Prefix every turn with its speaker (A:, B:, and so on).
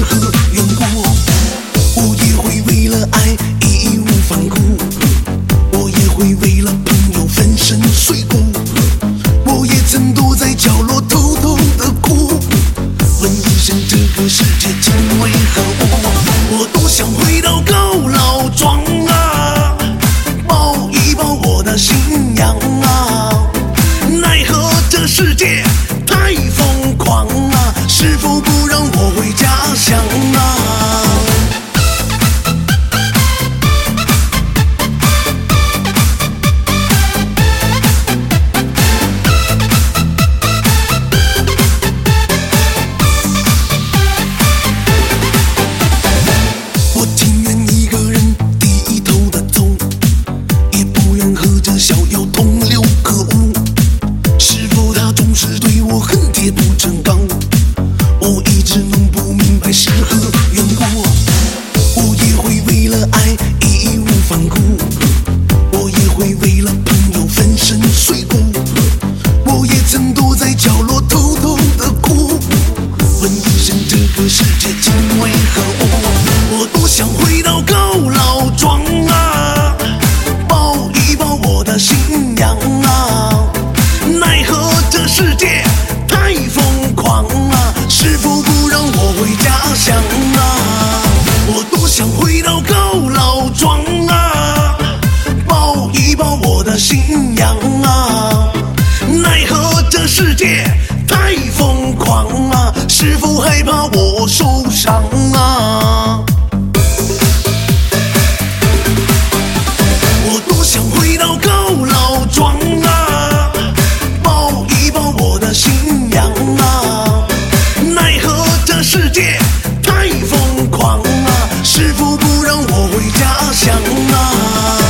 A: 何缘故，我也会为了爱义无反顾，我也会为了朋友粉身碎骨，我也曾躲在角落偷偷的哭，问一声这个世界今为何物，我多想回到高老庄啊，抱一抱我的信仰啊，奈何这世界太疯狂啊，是否不让我回家乡啊？我情愿一个人低头的走，也不愿和这小妖同流合污。是否他总是对我恨铁不成钢？我一直弄不明白是何缘故。我也会为了爱义无反顾，我也会为了朋友粉身碎骨，我也曾躲在角落偷偷的哭，问一声这个世界今为何物，我多想回到高老庄啊，抱一抱我的信仰啊，奈何这世界太疯狂啊，是否不让我回家乡啊？我多想回到高老庄啊，抱一抱我的信仰啊，奈何这世界太疯狂啊，是否害怕我受伤啊？我多想回到高老庄啊，抱一抱我的信仰啊，奈何这世界太疯狂啊，是否不让我回家乡啊？